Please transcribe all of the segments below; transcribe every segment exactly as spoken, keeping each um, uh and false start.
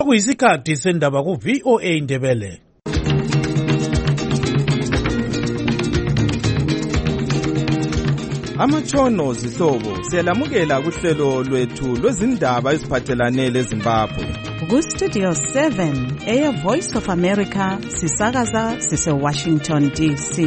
Kuyisikhathi sendaba ku V O A Ndebele. Amatshono zihlobo siyalamukela kuhlelo lwethu lwezindaba eziphathelane leZimbabwe. Ku Studio seven, Air Voice of America, sisakaza sise Washington D C.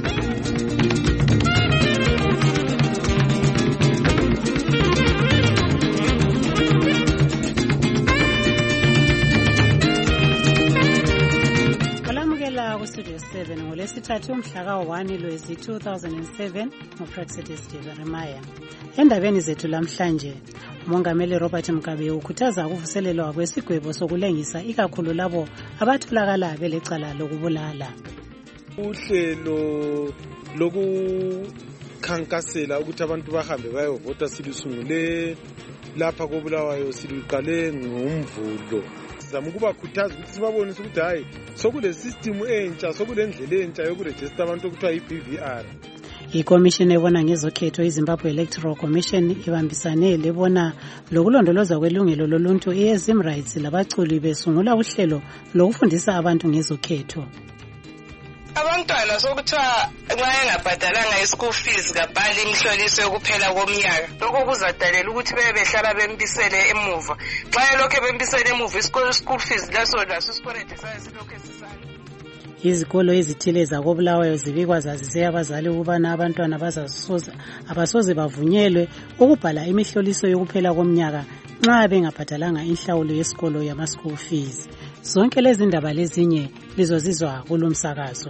Studio seven ngolesithathu umhla ka-one Lwezi two thousand seven ngoPraxedis Jeremiah. Endabeni zethu lamhlanje, uMongameli Robert Mugabe ukhuthaza ukuvuselelwa kwesigwebo sokulengisa ikakhulu labo abatholakala belecala lokubulala. Uhlelo lokukhankasela ukuthi abantu bahambe bayovota silusungule lapha koBulawayo siluqale ngomvulo. Sizama ukubakhuthaza ukuthi sibabonise ukuthi hayi sokule system entsha sokule ndlela entsha yokuregister abantu okuthiwa i-B V R. ICommission ebona ngezokhetho iZimbabwe Electoral Commission ibambisane lebona lokulondoloza kwelungelo loluntu i-Zim Rights labaculi besungula uhlelo lokufundisa abantu ngezokhetho. Abantwana sokuthiwa nxa engabhadalanga i-school fees kabhali imihloliso yokuphela komnyaka, lokho kuzadalela ukuthi bebe behlala bembisele emuva. Xa lokho bembisele emuva i-school fees laso laso isikwelede sayo silokho esisala. Izikolo ezithile zakoBulawayo zibikwa zazise abazali ukubana abantwana bazasoza abasoze bavunyelwe ukubhala imihloliso yokuphela komnyaka nxa bengabhadalanga inhlawulo yesikolo yama-school fees. Zonke lezi ndaba lezinye lizozizwa kulomsakazo.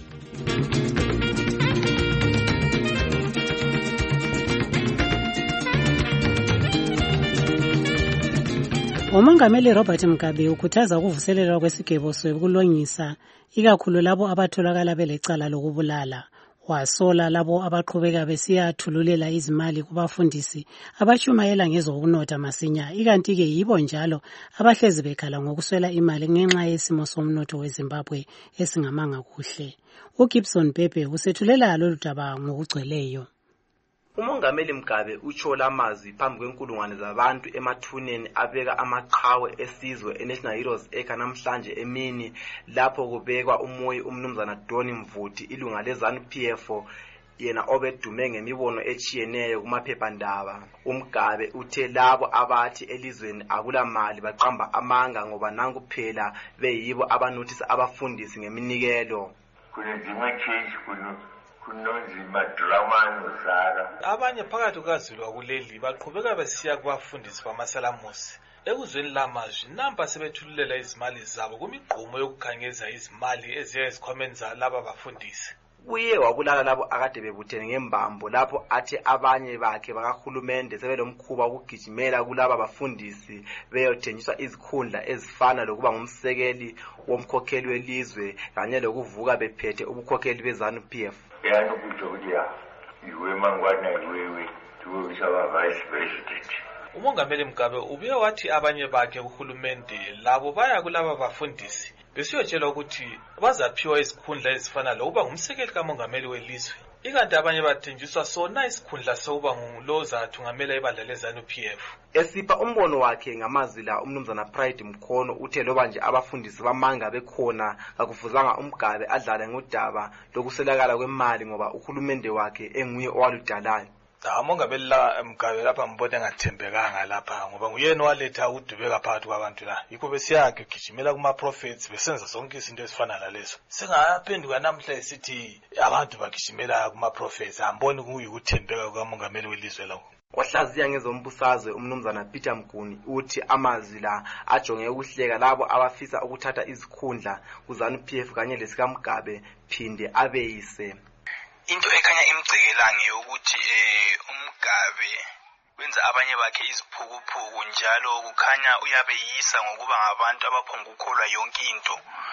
uMongameli Robert Mugabe ukhuthaza ukuvuselelwa kwesigwebo sokulongisa ikakhulu labo abatholakala belecala lokubulala. Wasola labo abaqhubeka besiyathululela izimali kubafundisi abashumayela ngezokunotha masinya, ikanti ke yibo njalo abahlezi bekhala ngokuswela imali ngenxa yesimo somnotho weZimbabwe esingamanga kuhle. uGibson Pepe usethulela lolu daba ngokugcweleyo. uMongameli Mugabe utsho lamazwi phambi kwenkulungwane zabantu emathuneni abeka amaqhawe esizwe eNational Heroes Acre namhlanje emini lapho kubekwa umoyi umnumzana Doni Mvuti ilunga leZANU P F yena obedume ngemibono echiyeneyo kumaphephandaba. uMugabe uthe labo abathi elizweni akula mali baqamba amanga ngoba nanku phela beyibo abanothisa abafundisi ngeminikelo. Kunezimwe change kuno kunonzima drama nozara. Abanye phakathi kukaZulu kuleli baqhubeka besiya kubafundisi bamasalamusi. Ekuzweni lamazwi namba sebethululela izimali zabo kumigqumo yokukhangeza izimali eziya ezikhwameni zalaba bafundisi. Uye wabulala labo akade bebuthene ngembambo lapho athi abanye bakhe bakahulumende sebelomkhuba ukugijimela kulaba bafundisi beyothenjiswa izikhundla ezifana lokuba ngumsekeli womkhokheli welizwe kanye lokuvuka bephethe ubukhokheli beZANU P F. Yani ukuthi ukuthi iwe mangwana iwewe tuwishaba vice president. uMongameli Mugabe ubuye wathi abanye bakhe uhulumende labo baya kulaba bafundisi besiyotshelwa ukuthi bazaphiwa izikhundla ezifana lokuba ngumsekeli kamongameli welizwe, ikanti abanye bathenjiswa sona isikhundla sokuba nguloza thungamela ibandla leZANU P F. Esipha umbono wakhe ngamazwi la umnumzana Pride Mkhono uthe loba nje abafundisi bamanga bekhona akufuzanga uMugabe adlale ngodaba lokuselakala kwemali ngoba uhulumende wakhe enguye owaludalayo. uMongameli la Mugabe lapha mbona engathembekanga lapha ngoba nguyena waletha ukudubeka phakathi kwabantu la. Yikho besiyake gijimela kuma prophets besenza zonke izinto ezifana nalezo. Singaphenduka namhla esithi abantu bagijimela kuma prophets amboni kuyikuthembeka kukaMongameli welizwe lawo. Wahlaziya ngezombusazwe umnumzana Peter Mguni uthi amazwi la ajonge ukuhleka labo abafisa ukuthatha izikhundla kuZANU P F kanye lesika Mugabe phinde abeyise. Into ekhanya imgcekelanga yokuthi eh uMugabe wenza abanye bakhe iziphukuphuku njalo kukhanya uyabeyisa ngokuba ngabantu abaphonga ukukholwa yonke into,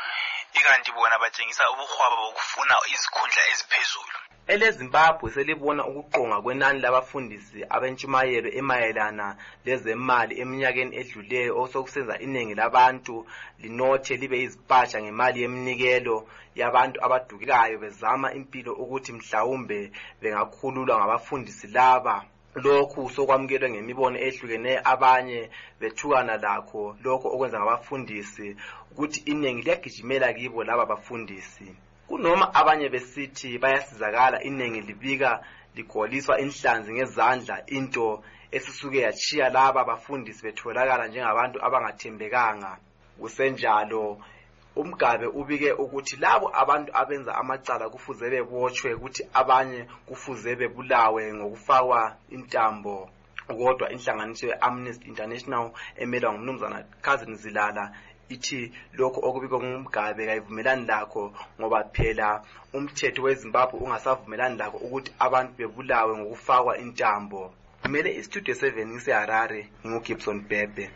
ikanti bona batshengisa ubuhwaba bokufuna izikhundla eziphezulu. EleZimbabwe selibona ukuqonga kwenani labafundisi abentshumayelo emayelana lezemali eminyakeni edluleyo osokusenza iningi labantu linothe libe izipatsha ngemali yeminikelo yabantu abadukekayo bezama impilo ukuthi mhlawumbe bengakhululwa ngabafundisi laba. lokhu sokwamukelwe ngemibono ehlukeneyo, abanye bethukana lakho lokho okwenza ngabafundisi ukuthi iningi liyagijimela kibo laba bafundisi. Kunoma abanye besithi bayasizakala, iningi libika ligoliswa inhlanzi ngezandla, into esisuke yachiya laba bafundisi betholakala njengabantu abangathembekanga. Kusenjalo uMgabe ubike ukuthi labo abantu abenza amacala kufuze bebotshwe, ukuthi abanye kufuze bebulawe ngokufakwa intambo. Kodwa inhlanganiso ye-Amnesty International emelwa ngumnumzana Cousin Zilala ithi lokho okubikwa nguMgabe kayivumelani lakho, ngoba phela umthetho weZimbabwe ungasavumelani lakho ukuthi abantu bebulawe ngokufakwa intambo. Kumele iStudio seven ngiseHarare, nginguGibson Bhebhe.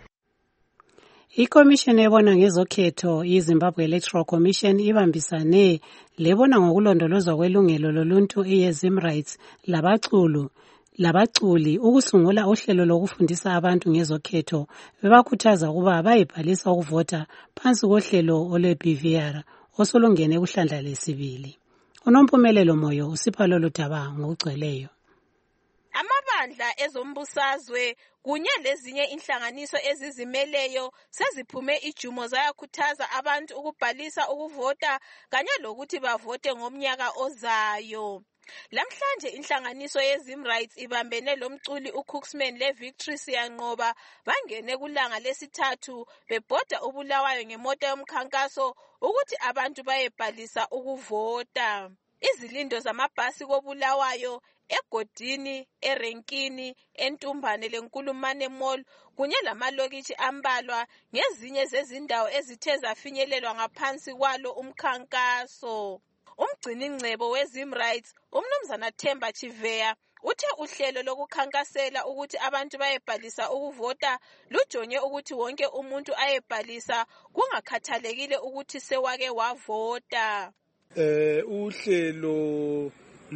Ikomishini ebona ngezokhetho iZimbabwe Electoral Commission ibambisane lebona ngokulondolozwa kwelungelo loluntu iZim Rights labaculu labaculi ukusungula uhlelo lokufundisa abantu ngezokhetho, bebakhuthaza ukuba bayibhalisa ukuvota phansi kohlelo olwe-B V R osolungene kuhlandla lesibili. Unompumelelo Moyo usipha lolu daba ngokugcweleyo. Amabandla ezombusazwe kunye lezinye inhlanganiso ezizimeleyo seziphume ijumo zayakhuthaza abantu ukubhalisa ukuvota kanye lokuthi bavote ngomnyaka ozayo. Lamhlanje inhlanganiso yeZim Rights ibambene lomculi uCooksman leVictory Siyanqoba bangene kulanga lesithathu bebhoda ubulawayo ngemoto yomkhankaso ukuthi abantu bayebhalisa ukuvota. Izilindo zamabhasi kobulawayo egodini, erenkini, entumbane lenkulumane mall kunye lamalokitshi ambalwa ngezinye zezindawo ezithe zafinyelelwa ngaphansi kwalo umkhankaso. Umgcini ngcebo weZim Rights umnumzana Themba Chiveya uthe uhlelo lokukhankasela ukuthi abantu bayebhalisa ukuvota lujonge ukuthi wonke umuntu ayebhalisa kungakhathalekile ukuthi sewake wavota. Eh uhlelo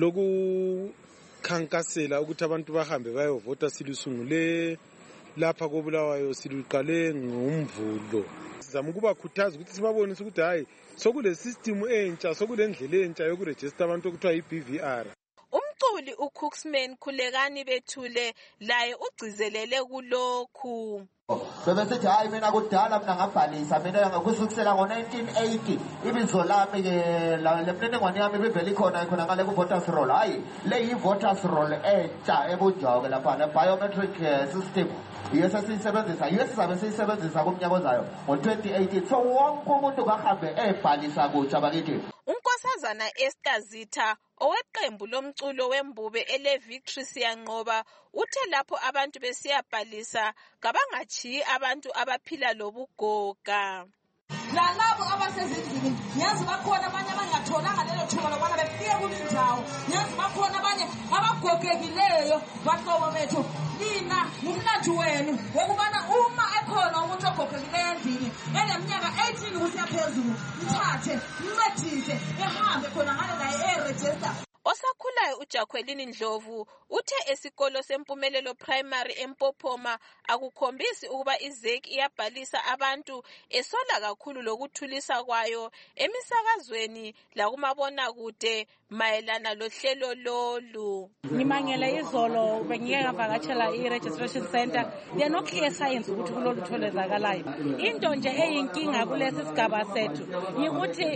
lokukhankasela ukuthi abantu bahambe bayovota silusungule lapha kobulawayo, siluqale ngomvulo. Sizama ukubakhuthaza ukuthi sibabonise ukuthi hayi sokule system entsha, sokule ndlela entsha yokuregister abantu okuthiwa i-B V R. Umculi uCooksman Khulekani Bethule laye ugcizelele kulokhu. Bebesithi hayi mina kudala mina ngabhalisa, mina ngakusukisela ngo-nineteen eighty ibizo lami ke lemniningwane yami bivele ikhona khona ngale ku-voters roll. Hayi le yi-voters roll entsha ebunjwa-ke lapha biometric system yiyo sesiyisebenzisa, yiyo sizabe siyisebenzisa kumnyaka ozayo ngo-twenty eighteen. So wonke umuntu kahambe ebhalisa kutsha bakithi. uNkosazana Esther Zitha oweqembu lomculo wembube eleVictory Siyanqoba uthe lapho abantu besiyabhalisa kabangachiyi abantu abaphila lobugoga. Lalabo abasezindlini ngiyazi bakhona abanye abangatholanga lelo thuba lokubana befike kulindawo, ngiyazi bakhona abanye abagogekileyo. Bahlobo bethu lina ngumlandu wenu wokubana uma ekhona umuntu ogogekileyo endlini eneminyaka eighteen kusiya phezulu mthathe mncedise ehambe khona ngale naye e-register. Osakhulayo uJacqueline Ndlovu uthe esikolo sempumelelo primary eMpophoma akukhombisi ukuba iZek iyabhalisa abantu, esola kakhulu lokuthulisa kwayo emisakazweni lakumabona kude mayelana lohlelo lolu. Ngimangele izolo bengike ngavakatshela i-registration center yeno clear science ukuthi kulolu tholezakalayo. Into nje eyinkinga kulesi sigaba sethu yikuthi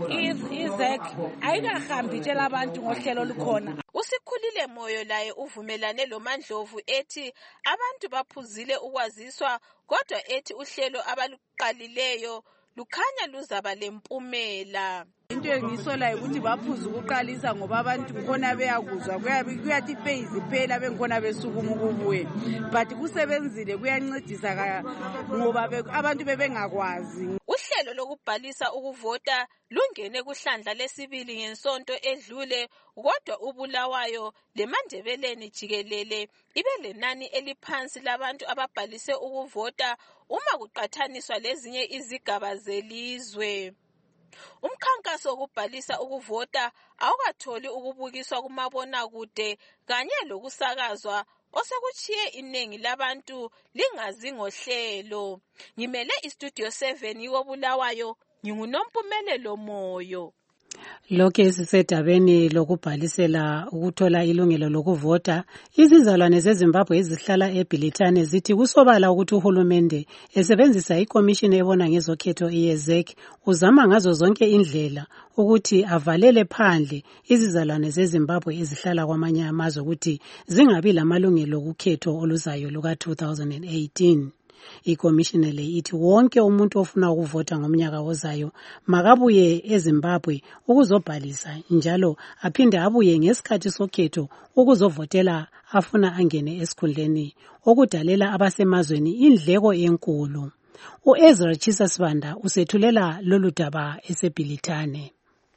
iZek ayikahambi tshela abantu ngohlelo lukhona. Usikhulile Moyo laye uvumelane loMandlovu ethi abantu baphuzile ukwaziswa, kodwa ethi uhlelo abaluqalileyo lukhanya luzaba lempumela. Into engisola ukuthi baphuza ukuqalisa ngoba abantu khona beyakuzwa kuyathi phase phela bengikhona besukuma ukubuye, but kusebenzile kuyancedisa ngoba abantu bebengakwazi. Uhlelo lokubhalisa ukuvota lungene kuhlandla lesibili ngensonto edlule, kodwa ubulawayo leMandebeleni jikelele ibe lenani eliphansi labantu ababhalise ukuvota uma kuqathaniswa lezinye izigaba zelizwe. Umkhankaso wokubhalisa ukuvota awukatholi ukubukiswa kumabona kude kanye lokusakazwa osekuchiye iningi labantu lingazi ngohlelo. Ngimele iStudio seven yobulawayo, nginguNompumelelo Moyo. Lokhu sisedabeni lokubhalisela ukuthola ilungelo lokuvota. Izizalwane zeZimbabwe ezihlala eBhilitane zithi kusobala ukuthi uhulumende esebenzisa ikomishini ebona ngezokhetho iYezek uzama ngazo zonke indlela ukuthi avalele phandle izizalwane zeZimbabwe ezihlala kwamanye amazwe ukuthi zingabi lamalungelo okukhetho oluzayo luka two thousand eighteen. Ikomishini le ithi wonke umuntu ofuna ukuvota ngomnyaka ozayo makabuye eZimbabwe ukuzobhalisa njalo aphinde abuye ngesikhathi sokhetho ukuzovotela afuna angene esikhundleni okudalela abasemazweni indleko enkulu. uEzra Chisasibanda usethulela lolu daba eseBhilitane.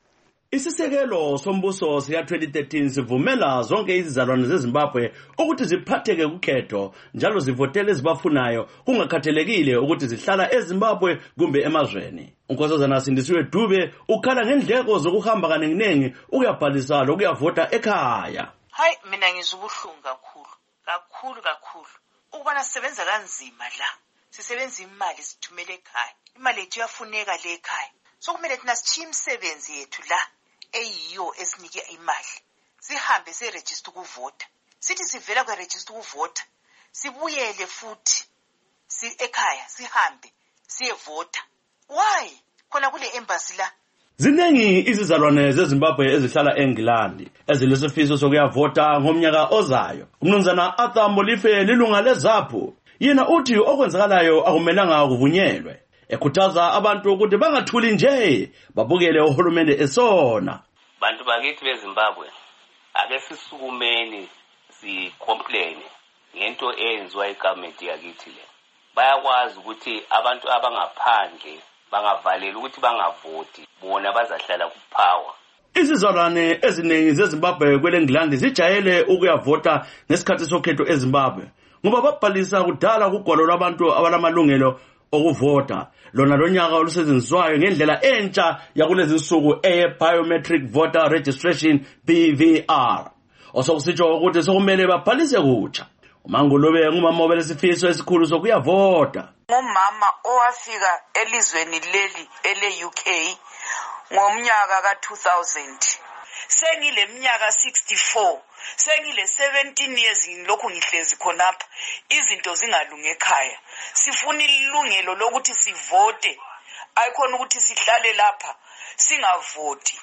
Isisekelo sombuso siya twenty thirteen sivumela zonke izizalwane zeZimbabwe ukuthi ziphatheke kukhetho njalo zivotele ezibafunayo kungakhathalekile ukuthi zihlala eZimbabwe kumbe emazweni. Unkosazana Sindisiwe Dube ukhala ngendleko zokuhamba kanenginengi ukuyabhalisa lokuyavota ekhaya. Hayi mina ngizubuhlungu kakhulu kakhulu kakhulu ukubana sisebenza kanzima la sisebenza imali sithumele ekhaya imali yethu yafuneka le ekhaya sokumele thina sichiye imisebenzi yethu la eyiyo esinike imali sihambe siregister ukuvota sithi sivela kwa register ukuvota sibuyele futhi si ekhaya sihambe siyevota. Why khona kule embassy la? Ziningi izizalwane zeZimbabwe ezihlala eNgilandi ezilesifiso sokuyavota ngomnyaka ozayo. Umnumzana Arthur Molife lilunga leZAPU yena uthi okwenzakalayo akumelanga kuvunyelwe. Ekhuthaza abantu ukuthi bangathuli nje babukele uhulumende esona. Bantu bakithi beZimbabwe ake sisukumeni si-complain ngento eyenziwa igovernment yakithi le. Bayakwazi ukuthi abantu abangaphandle bangavaleli ukuthi bangavoti bona bazahlala kupower. Izizalwane eziningi zeZimbabwe kweleNgilandi zijayele ukuyavota ngesikhathi sokhetho eZimbabwe ngoba babhalisa kudala kugwalo lwabantu abalamalungelo okuvota. Lona lonyaka olusebenziswayo ngendlela entsha yakulezi insuku e-biometric voter registration B V R. Osokusitsho ukuthi sokumele babhalise kutsha. uMangolobe ngumama obelesifiso esikhulu sokuyavota. Ngumama owafika elizweni leli ele-U K ngomnyaka ka two thousand. Sengile minyaka sixty-four, sengile seventeen years ngilokhu ngihlezi khonapha izinto zingalunge ekhaya. Sifuna ilungelo lokuthi sivote, ayikhona ukuthi sihlale lapha singavoti.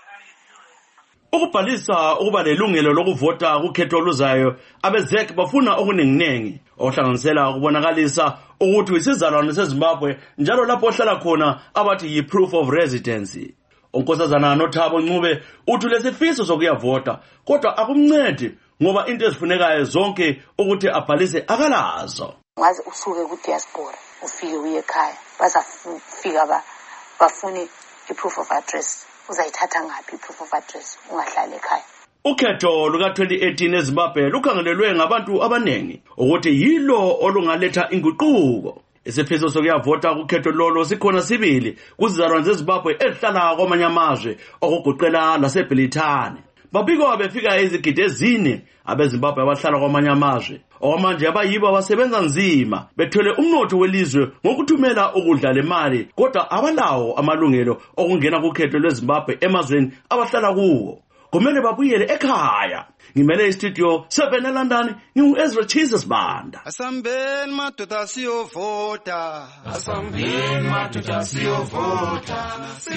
Ukubhalisa ukuba lelungelo lokuvota kukhetho oluzayo abeZek bafuna okuninginengi ohlanganisela ukubonakalisa ukuthi isizalwane seZimbabwe njalo lapho ohlala khona abathi yi proof of residency. Unkosazana Nothabo Ncube uthi lesifiso sokuyavota kodwa akumncedi ngoba into ezifunekayo zonke ukuthi abhalise akalazo. Ngaze usuke ku diaspora ufike uye ekhaya bazafika ba bafune i-proof of address. Uzayithatha ngaphi i-proof of address ungahlala ekhaya? Ukhetho luka twenty eighteen eZimbabwe lukhangelelwe ngabantu abanengi ukuthi yilo olungaletha inguquko. Isifiso sokuyavota kukhetho lolo sikhona sibili kuzizalwane zeZimbabwe ezihlala kwamanye amazwe okugoqela laseBhilitane. Babikwa befika izigidi ezine abeZimbabwe abahlala kwamanye amazwe. Okwamanje abayibo abasebenza nzima bethwele umnotho welizwe ngokuthumela ukudla lemali kodwa abalawo amalungelo okungena kukhetho lweZimbabwe emazweni abahlala kuwo. Kumele babuyele ekhaya. Ngimele istudio seven eLondon ngingu-Ezra Chisasibanda. Asambeni madoda siyovota. Asambeni madoda siyovota.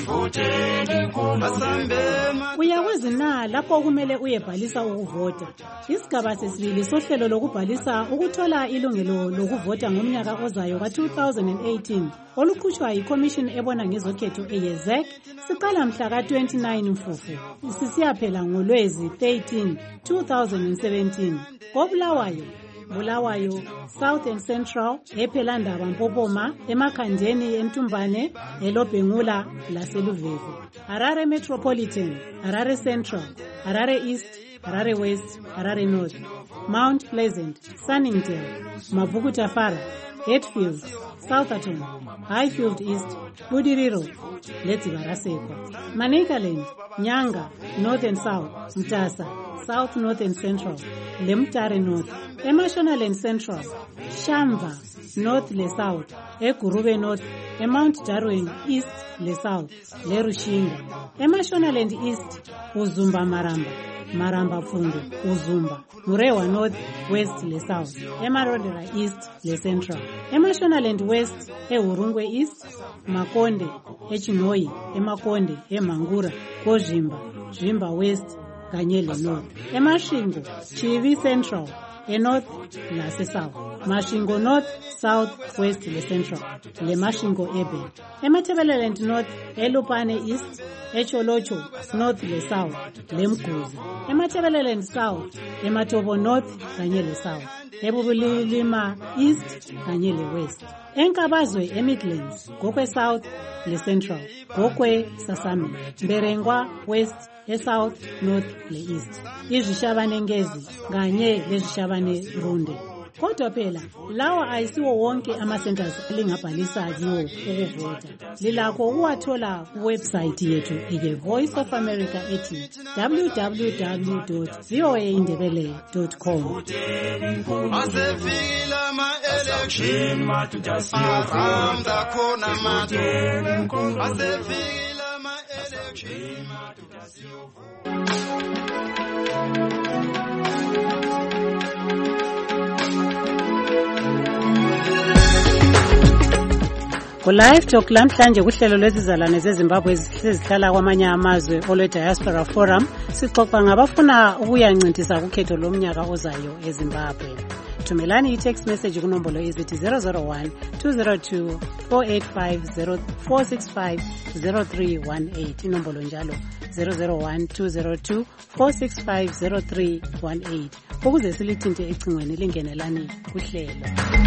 Sivoteni inkulu. Asambeni. Uyakwazi na lapho okumele uyebhalisa ukuvota. Isigaba sesibili sohlelo lokubhalisa ukuthola ilungelo lokuvota ngomnyaka ozayo ka two thousand eighteen olukhutshwa yiCommission ebona ngezokhetho eYezek siqala mhla ka twenty-nine Mfufu sisiyaphela ngoLwezi thirteen two thousand seventeen. Kobulawayo, Bulawayo, South and Central, ePhelandaba Mpopoma, eMakhandeni eMtumbane, eLobhengula laseLuveve. Harare Metropolitan, Harare Central, Harare East, Harare West, Harare North, Mount Pleasant, Sunningdale, Mavukutafara, Hatfield, Southerton, Highfield East, Budiriro, Letsibaraseko, Manicaland, Nyanga, North and South, Mtasa, South North and Central, Lemtare North, Emotional and Central, Shamba, North le South, Egurube North, eMount Darwin East le South le Rushinga, eMashonaland East uZumba Maramba, Maramba Pfundu uZumba, Murewa North West le South, eMarodera East le Central, eMashonaland West eHurungwe East, Makonde eChinoi, eMakonde eMangura, Kozhimba, Zvimba West kanye le North, eMashingo Chivi Central eNorth nase-South, Mashingo North, South, West le Central, le Mashingo Urban, eMatabeleland North eLupane East, eCholocho North le South, le Mguzi, eMatabeleland South, eMatobo North kanye le South, eBubulima East kanye le West, eNkabazwe eMidlands, Gokwe South le Central, Gokwe Sasami, Mberengwa West eSouth, North le East, izishabane Ngezi kanye lezishabane Runde. Kodwa phela lawa ayisiwo wonke ama-centers elingabhalisa kiwo ukuvota. Lilakho ukuwathola kuwebsite yethu eye Voice of America ethi w w w dot v o a indebele dot com. Asefikile ama-election ahamba khona matu. Asefikile ama-election Ku-Live Talk lamhlanje kuhlelo lwezizalwane zeZimbabwe ezihlala kwamanye amazwe olwe-Diaspora Forum sixoxa ngabafuna ukuyancintisa kukhetho lomnyaka ozayo eZimbabwe. Thumelani i-text message kunombolo ezithi zero zero one two zero two four eight five zero four six five zero three one eight, inombolo njalo zero zero one two zero two four six five zero three one eight, ukuze silithinte ecingweni lingenelani kuhlelo.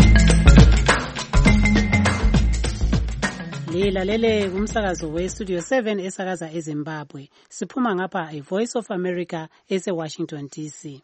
Lilalele kumsakazo we-Studio seven esakaza eZimbabwe. Siphuma ngapha i-Voice of America ese-Washington D C.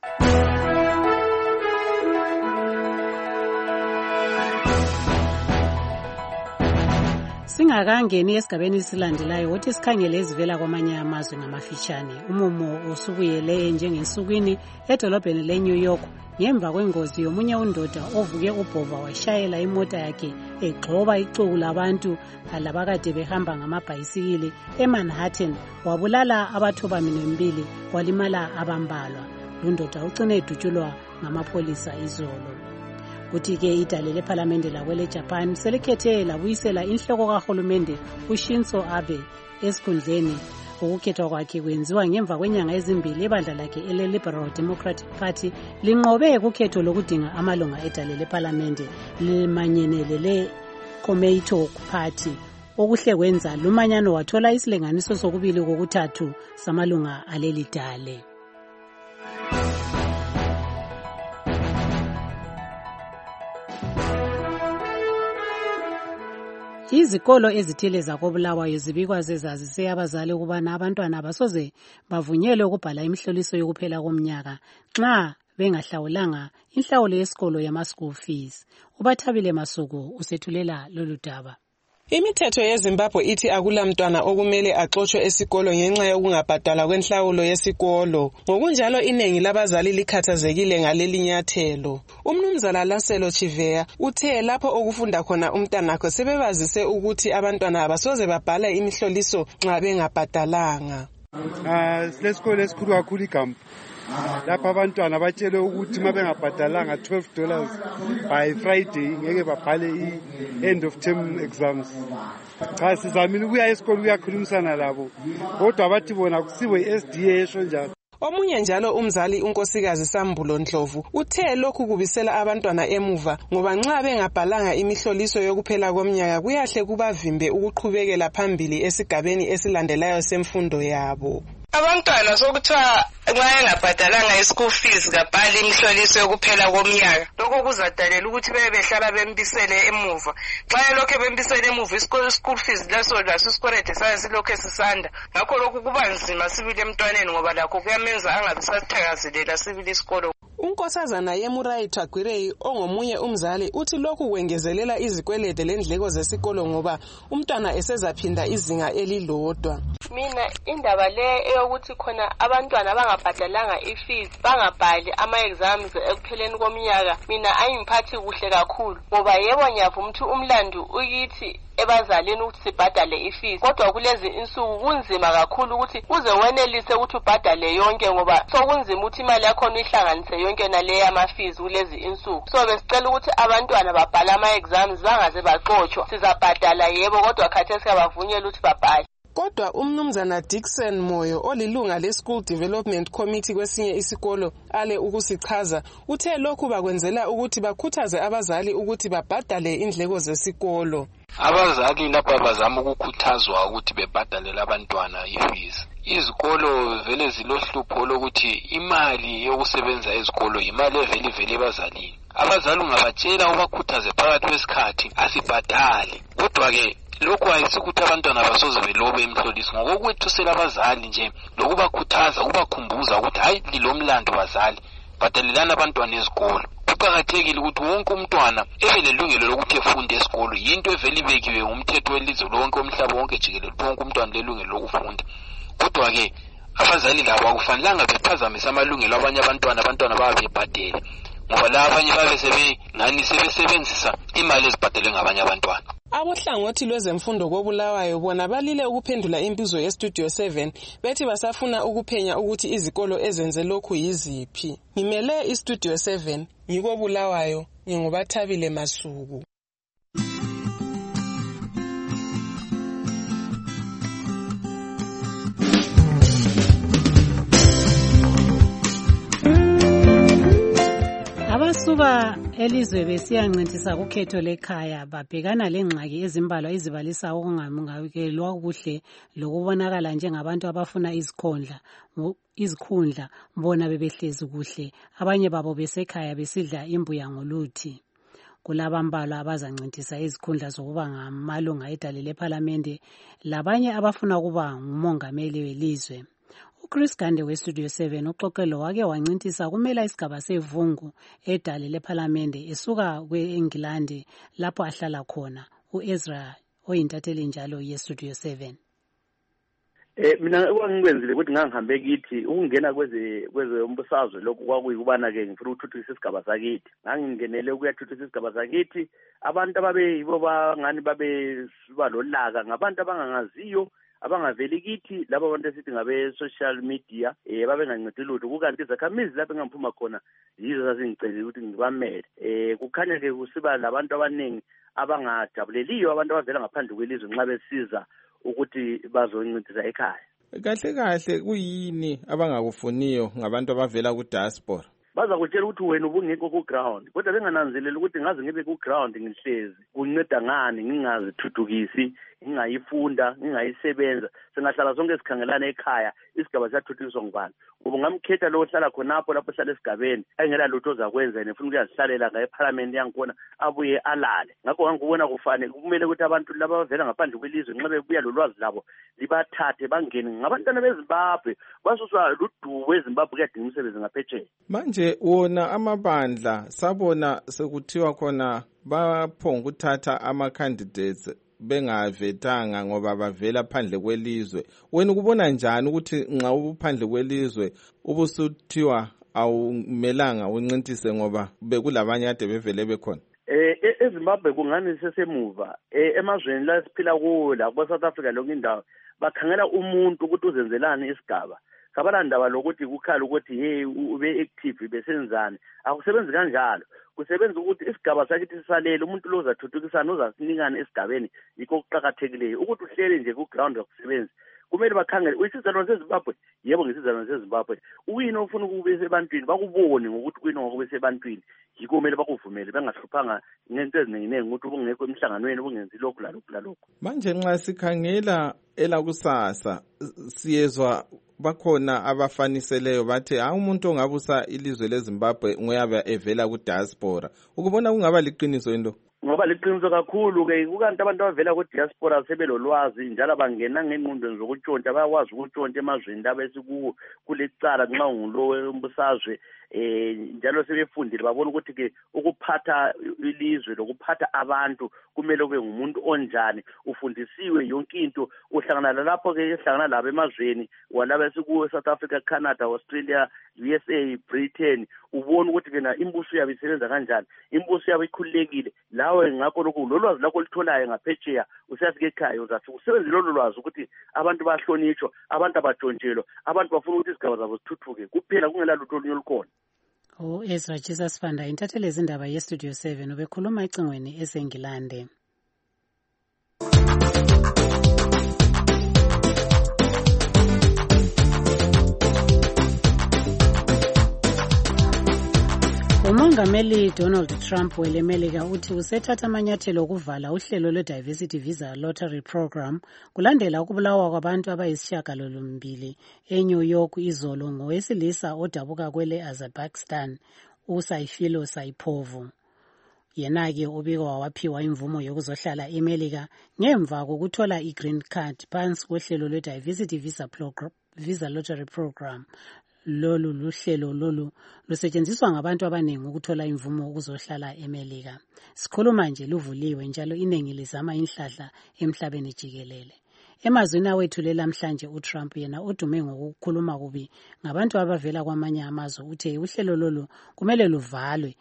Singakangeni esigabeni esilandelayo wothi sikhangele ezivela kwamanye amazwe ngamafishane. Umumo usubuyele njengensukwini edolobheni le-New York ngemva kwengozi yomunye undoda ovuke ubhova washayela imota yakhe egxoba ixuku labantu labakade behamba ngamabhayisikili eManhattan, wabulala abathobamini walimala abambalwa. Lundoda ucine edutshulwa ngamapholisa izolo. Kuthi-ke idale lephalamende lakwele Japan selikhethe labuyisela inhloko kahulumende uShinzo Abe esikhundleni. Ukukhethwa kwakhe kwenziwa ngemva kwenyanga ezimbili ibandla lakhe ele-Liberal Democratic Party linqobe kukhetho lokudinga amalunga edale lephalamende limanyenelele Komeito Party. Okuhle kwenza lumanyano wathola isilinganiso sokubili kokuthathu samalunga aleli dale. Izikolo ezithile zakoBulawayo zibikwa zezazise abazali ukubana abantwana basoze bavunyelwe ukubhala imihloliso yokuphela komnyaka nxa bengahlawulanga inhlawulo yesikolo yama-school fees. Ubathabile Masuku usethulela lolu daba. Imithetho yeZimbabwe ithi akula mntwana okumele axoshwe esikolo ngenxa yokungabhadala kwenhlawulo yesikolo. Ngokunjalo inengi labazali likhathazekile ngaleli nyathelo. Umnumzana Laselo Chiveya uthe lapho okufunda khona umntanakho sebebazise ukuthi abantwana abasoze babhala imihloliso nxa bengabhadalanga. Ah, lesikolo esikhulu kakhulu iGampu. Lapha abantwana batshelwe ukuthi uma bengabhadalanga twelve dollars by Friday ngeke babhale i-end of term exams. Cha sizamile ukuya esikolo ukuyakhulumisana labo, kodwa bathi bona kusiwe i-S D A esho njalo. Omunye njalo umzali unkosikazi Sambulo Ndlovu uthe lokhu kubisela abantwana emuva ngoba nxa bengabhalanga imihloliso yokuphela komnyaka kuyahle kubavimbe ukuqhubekela phambili esigabeni esilandelayo semfundo yabo. Abantwana sokuthiwa nxa engabhadalanga i-school fees kabhali imihloliso yokuphela komnyaka, lokho kuzadalela ukuthi bebe behlala bembisele emuva. Xa elokhe bembisele emuva i-school fees laso laso isikwelede saye silokhe sisanda, ngakho lokhu kuba nzima sibili emntwaneni ngoba lakho kuyamenza angabi sathakazelela sibili isikolo. Unkosazana yeMurai Tagwirei ongomunye umzali uthi lokhu kwengezelela izikwelede lendleko zesikolo ngoba umntwana esezaphinda izinga elilodwa. Mina indaba le eyokuthi khona abantwana bangabhadalanga i-fees bangabhali ama-exams ekupheleni komnyaka mina ayingiphathi kuhle kakhulu ngoba yebo nyavuma ukuthi umlando ukithi ebazalini ukuthi sibhadale ifees. Kodwa kulezi insuku kunzima kakhulu ukuthi uze wenelise ukuthi ubhadale yonke ngoba sokunzima ukuthi imali yakho uyihlanganise yonke nale yama-fees kulezi insuku. So besicela ukuthi abantwana babhale ama-exams bangaze baxotshwa. Sizabhadala yebo kodwa khathesi abavunyelwa ukuthi babhale. Kodwa umnumzana Dickson Moyo olilunga le-School Development Committee kwesinye isikolo ale ukusichaza uthe lokhu bakwenzela ukuthi bakhuthaze abazali ukuthi babhadale indleko zesikolo. Abazali lapha bazama ukukhuthazwa ukuthi bebhadalele abantwana ifees. Izikolo vele zilohlupho lokuthi imali yokusebenza ezikolo imali eveli vele ebazalini. Abazali ungabatshela ubakhuthaze phakathi kwesikhathi asibhadale. Kodwa ke lokhu ayisikuthi abantwana basoze belobe emhloliso ngokukwethusela abazali nje lokubakhuthaza ukubakhumbuza ukuthi hayi lilomlando bazali bhadalelana abantwana ezikolo. Kuqakathekile ukuthi wonke umntwana ebe lelungelo lokuthi efunde esikolo. Yinto evele ibekiwe ngumthetho welizwe lonke umhlaba wonke jikelele wonke umntwana lelungelo lokufunda. Kodwa ke abazali labo akufanelanga bephazamise amalungelo abanye abantwana abantwana babebhadela ngoba la abanye babe sebe ngani sebesebenzisa imali ezibhadele ngabanye abantwana. Abohlangothi lwezemfundo koBulawayo bona balile ukuphendula imbizo yeStudio seven bethi basafuna ukuphenya ukuthi izikolo ezenze lokhu yiziphi. Ngimele iStudio seven ngikoBulawayo ngingubathabile Masuku. Abasuka elizwe besiyancintisa kukhetho lekhaya babhekana lengxaki ezimbalwa izibalisa okungamukelwa kuhle lokubonakala njengabantu abafuna izikhondla izikhundla bona bebehlezi kuhle abanye babo besekhaya besidla imbuya ngoluthi. Kulabambalwa abazancintisa izikhundla zokuba ngamalunga edale lePhalamende labanye abafuna ukuba ngumongameli welizwe. uChris Gande weStudio seven uxoxelo wake wancintisa kumela isigaba sevungu edale lePhalamende esuka kweEngilandi lapho ahlala khona uEzra oyintatheli njalo yeStudio seven. Eh mina okwangenzile ukuthi ngangihambe kithi ukungena kweze kweze umbusazwe lokho kwakuyikubana ke ngifuna ukuthuthukisa isigaba sakithi. Ngangingenele ukuyathuthukisa isigaba sakithi abantu ababe yibo bangani babe balolaka ngabantu abangangaziyo abangaveli kithi laba bantu esithi ngabe social media eh babengancedi lutho kukanti izakhamizi lapho engamphuma khona yizo zazingicela ukuthi ngibamele. Eh kukhanya ke kusiba labantu abaningi abangajabuleliyo abantu abavela ngaphandle kwelizwe nxa besiza ukuthi bazoncintisa ekhaya. Kahle kahle kuyini abangakufuniyo ngabantu abavela ku diaspora? Baza kutshela ukuthi wena ubungekho ku ground kodwa bengananzelela ukuthi ngaze ngibe ku ground ngihlezi kunceda ngani ngingazithuthukisi ngingayifunda ngingayisebenza singahlala sonke sikhangelana ekhaya isigaba siyathuthukiswa ngubani ngoba ngamkhetha lo ohlala khonapho lapho hlala esigabeni engela lutho ozakwenza nefuna ukuyazihlalela ngaye eParliament yankona abuye alale ngakho ngangubona kufanele kumele ukuthi abantu laba bavela ngaphandle kwelizwe nxa bebuya lolwazi labo libathathe bangene ngabantwana beZimbabwe basuswa ludubo weZimbabwe kuyadinga umsebenzi ngaphetsheya. Manje wona amabandla sabona sekuthiwa khona baphonga ukuthatha ama candidates bengavetanga ngoba bavela phandle kwelizwe. Wena ukubona njani ukuthi nxa uphandle kwelizwe ubusuthiwa awumelanga uncintise ngoba bekulabanye ade bevele bekhona? Eh eZimbabwe kungani sesemuva emazweni la siphila kuwo la kwa South Africa lonke indawo bakhangela umuntu ukuthi uzenzelani isigaba. Kabala ndaba lokuthi kukhala ukuthi hey ube active besenzani akusebenzi kanjalo kusebenza ukuthi isigaba sakithi sisalele umuntu lo uzathuthukisana uzasinikana esigabeni yikho kuqhakathekileyo ukuthi uhlele nje ku ground yokusebenza kumele bakhangele uyisizalwane seZimbabwe yebo ngisizalwane seZimbabwe uyini ofuna ukubese ebantwini bakubone ngokuthi kuyini ngokubese ebantwini yikho kumele bakuvumele bengahluphanga ngento eziningi ukuthi ubungekho emhlanganweni ubungenzi lokhu lalokhu lalokhu. Manje nxa sikhangela elakusasa siyezwa bakhona abafaniseleyo bathi hayi umuntu ongabusa ilizwe leZimbabwe ngoyabe evela ku diaspora. Ukubona kungaba liqiniso into? Ngoba liqiniso kakhulu ke kukanti abantu abavela ku diaspora sebelolwazi njalo bangena ngengqondo zokutshontsha bayakwazi ukutshontsha emazweni laba esikuwo kulecala nxa ngulo umbusazwe eh njalo sebefundile babona ukuthi ke ukuphatha ilizwe lokuphatha abantu kumele ube ngumuntu onjani, ufundisiwe yonke into, uhlangana lapho ke ehlangana labo emazweni walaba sikuwe South Africa, Canada, Australia, U S A, Britain, ubona ukuthi kena imbuso yabo isebenza kanjani, imbuso yabo ikhululekile. Lawe ngakho lokho lolwazi lakho litholayo ngaphetsheya usiyafika ekhaya uzafika usebenzise lolo lwazi ukuthi abantu bahlonitshwa, abantu abajontshelwa, abantu bafuna ukuthi izigaba zabo zithuthuke kuphela kungela lutho olunye olukhona. Oh, Ezra Jesus Fanda, intatheli izindaba ye-Studio seven ubekhuluma ecingweni eseNgilande. Umongameli Donald Trump welemelika uthi usethatha amanyathelo okuvala uhlelo lwe-Diversity Visa Lottery Program kulandela ukubulawa kwabantu abayisishiyagalombili eNew York izolo ngowesilisa odabuka kwele Azerbaijan uSayfullo Saipov. Yena-ke ubiko wawaphiwa imvumo yokuzohlala eMelika ngemva kokuthola i-green card phansi kohlelo lwe-Diversity Visa, Visa Lottery Program. Lolu luhlelo lolu lusetshenziswa ngabantu abaningi ukuthola imvumo ukuzohlala eMelika. Sikhuluma nje luvuliwe njalo iningi lizama inhlahla emhlabeni jikelele. Emazwini awethulela namhlanje uTrump yena udume ngokukhuluma kubi ngabantu abavela kwamanye amazwe uthe uhlelo lolu kumele luvalwe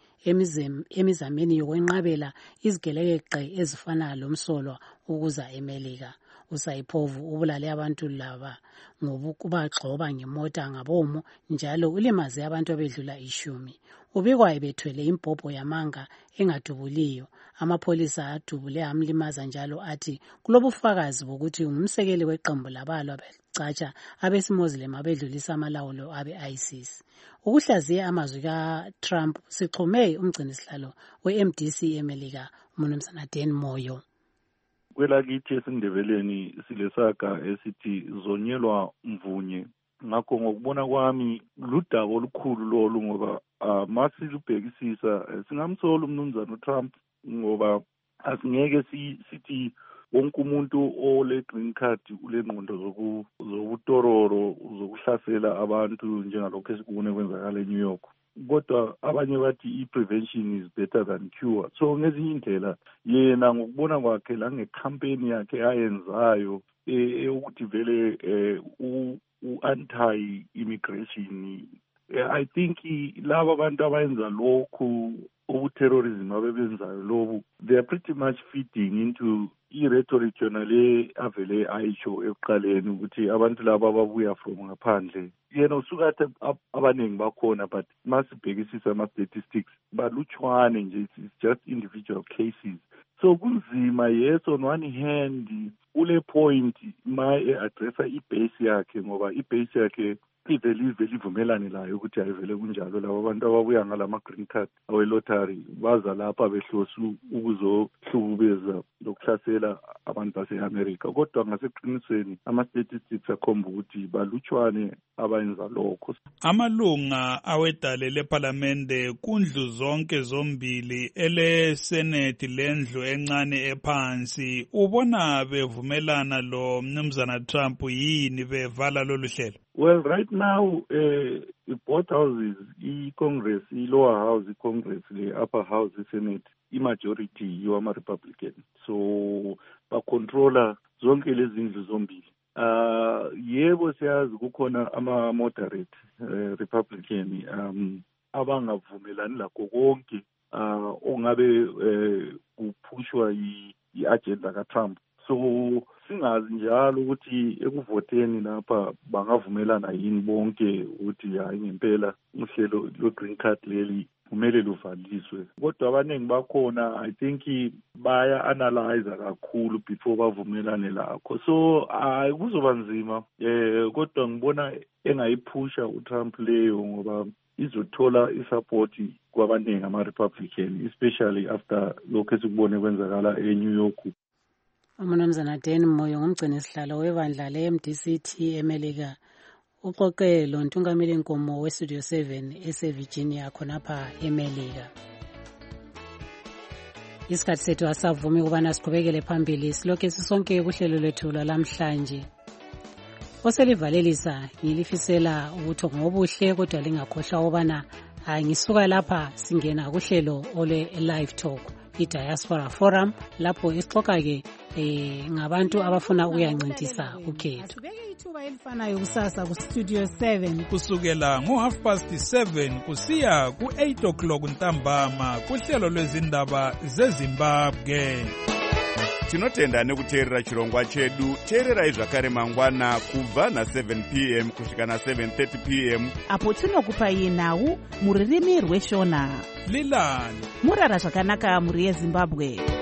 emizameni yokwenqabela izigelekeqe ezifana lomsolwa ukuza eMelika. uSaipov ubulale abantu laba ngokubagxoba ngemota ngabomo njalo ulimaze abantu abedlula ishumi. Ubikwa ebethwele impopho yamanga engadubuliyo. Amapholisa adubule amlimaza njalo athi kulobufakazi bokuthi ngumsekeli weqembu labalwa becatsha abesimozilem abedlulisa amalawulo abe-ISIS. Ukuhlaziya amazwi kaTrump sixhume umgcinisihlalo we-M D C eMelika uMnumzana Dan Moyo. Kwelakithi esindebeleni silesaga esithi zonyelwa mvunye, ngakho ngokubona kwami ludaba olukhulu lolu ngoba uh, masilubhekisisa singamsola umnumzana uTrump ngoba asingeke sithi wonke umuntu ole green card ule ngqondo zokutororo zokuhlasela abantu njengalokho esikubone kwenzakala eNew York. Kodwa abanye bathi i-prevention is better than cure. So ngezinye indlela yena ngokubona kwakhe la ngecampaign yakhe ayenzayo ukuthi vele u-anti-immigration, I think laba abantu abayenza lokhu ubu-terrorism abebenzayo lobu, they are pretty much feeding into i-rhetoric yona le avele ayisho ekuqaleni ukuthi abantu laba ababuya from ngaphandle yena usukathi abaningi bakhona, but masibhekisisa ama-statistics balutshwane nje, it's just individual cases. So kunzima, yes, on one hand ule point ma e-addressa i-base yakhe ngoba i-base yakhe ivele ivele ivumelane layo ukuthi ayivele kunjalo labo abantu ababuya ngalama green card awe-lottery baza lapha behlosu ukuzohlukubeza lokuhlasela abantu base-America. Kodwa ngaseqinisweni ama-statistics akhomba ukuthi balutshwane abayenza lokho. Amalunga awedale lephalamende kundlu zonke zombili ele-Senate lendlu encane ephansi, ubona bevumelana lo mnumzana Trump yini bevala lolu hlelo? Well, right now, uh, both houses, i-Congress, i-lower house, i-Congress, the upper house, the Senate, i-majority, you are Republican. So, ba-controller zonke lezi ndlu zombili. Uh, yebo siyazi kukhona ama-moderate uh, Republican um, abangavumelani lakho konke uh, ongabe uh, kuphushwa i-agenda ka-Trump. So singazi njalo ukuthi ekuvoteni lapha bangavumelana yini bonke ukuthi hayi ngempela uhlelo lo-green card leli kumele luvaliswe. Kodwa abaningi bakhona I think baya analyze kakhulu before bavumelane lakho. So hayi kuzoba nzima, eh kodwa ngibona engayiphusha uTrump leyo ngoba izothola isupport kwabaningi ama-Republican, especially after lokho esikubone kwenzakala eNew York. Umnumzana Dan Moyo ngumgcinisihlalo webandla le-M D C T eMelika uxoxe lo ntungameli nkomo we-Studio seven ese-Virginia khonapha eMelika. Isikhathi sethu asavumi ukubana siqhubekele phambili silokhu sisonke kuhlelo lwethu lwalamhlanje. Oselivalelisa ngilifisela ukuthi ngobuhle kodwa lingakhohlwa ubana ngisuka lapha singena kuhlelo ole live talk i-diaspora forum lapho esixoxa ke eh ngabantu abafuna ukuyancintisa ukhetho. Sibeke ithuba elifanayo kusasa ku studio seven kusukela ngo half past seven kusiya ku eight o'clock ntambama kuhlelo lwezindaba zeZimbabwe. Tinotenda nekuteerera chirongwa chedu. Teererai zvakare mangwana kubva na seven p m kusvika na seven thirty p m apo tinokupai nhau muririmi rweshona. Lilani murara zvakanaka muri yeZimbabwe.